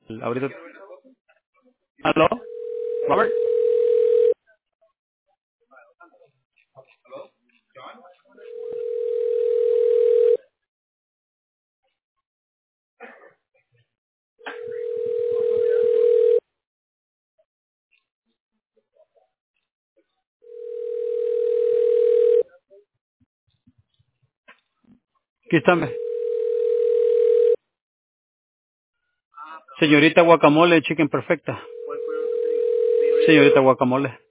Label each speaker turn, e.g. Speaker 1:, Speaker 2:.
Speaker 1: Ahorita. ¿Aló? Robert. Aquí está. Señorita Guacamole, chicken perfecta. Señorita Guacamole.